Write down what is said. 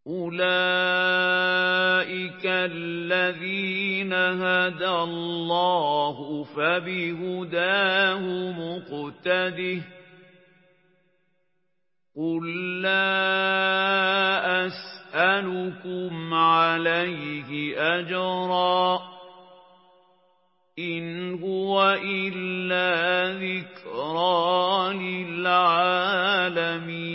أُولَٰئِكَ الَّذِينَ هَدَى اللَّهُ فَبِهُدَاهُ مُقْتَدِهْ ۗ قُل لَّا أَسْأَلُكُمْ عَلَيْهِ أَجْرًا ۖ إِنْ هُوَ إِلَّا ذِكْرَىٰ لِلْعَالَمِينَ